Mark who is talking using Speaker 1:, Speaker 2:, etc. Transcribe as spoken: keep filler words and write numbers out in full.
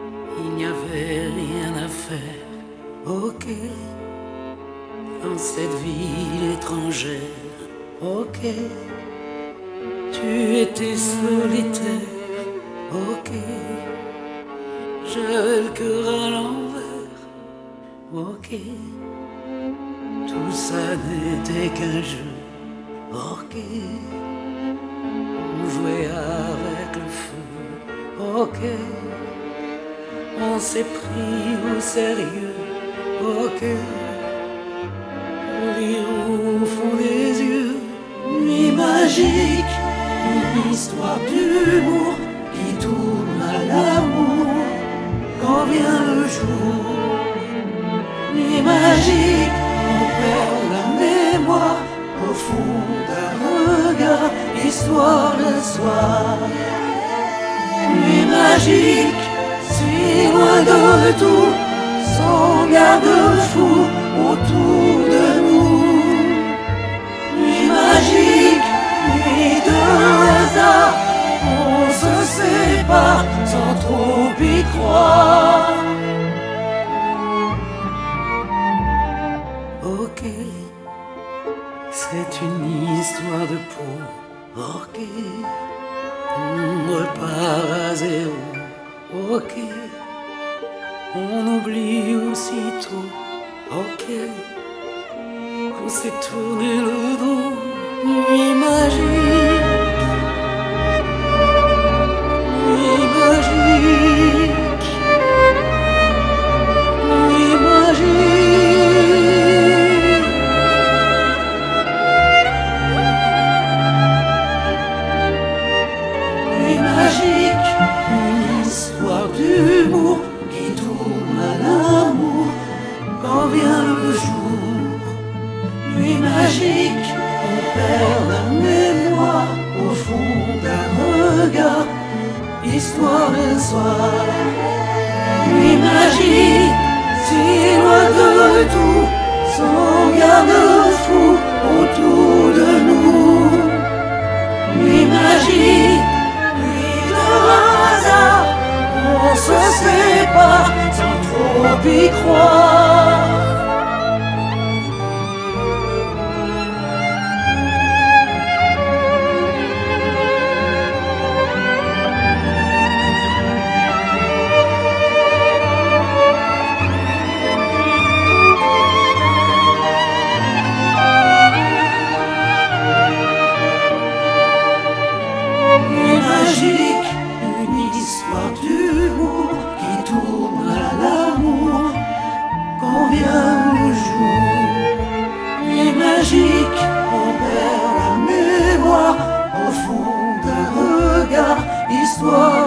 Speaker 1: Il n'y avait rien à faire, ok, dans cette ville étrangère, ok. Tu étais solitaire, ok. J'avais le cœur à l'envers, ok. Tout ça n'était qu'un jeu, ok. On jouait avec le feu, ok. On s'est pris au sérieux, ok. Rire au fond des yeux, nuit magique, une histoire d'humour qui tourne à l'amour quand vient le jour. Nuit magique, on perd la mémoire au fond d'un regard, histoire d'un soir. Nuit magique, si loin de tout, sans garde-fou autour de nous. Nuit magique, nuit de hasard, on se sépare sans trop y croire. Ok, c'est une histoire de peau, ok. On repart à zéro, ok. On oublie aussitôt, ok. Qu'on s'est tourné le dos, nuit magique, nuit magique, nuit magique. Nuit magique, une histoire d'humour qui tourne à l'amour quand vient le jour. Nuit magique, on perd la mémoire au fond d'un regard, histoire d'un soir. Nuit magique, si loin de tout, sans garde-fou autour de nous. Nuit magique, nuit de hasard, on se sépare sans trop y croire. Nuit magique, une histoire d'humour qui tourne à l'amour quand vient le jour. Nuit magique, on perd la mémoire au fond d'un regard, histoire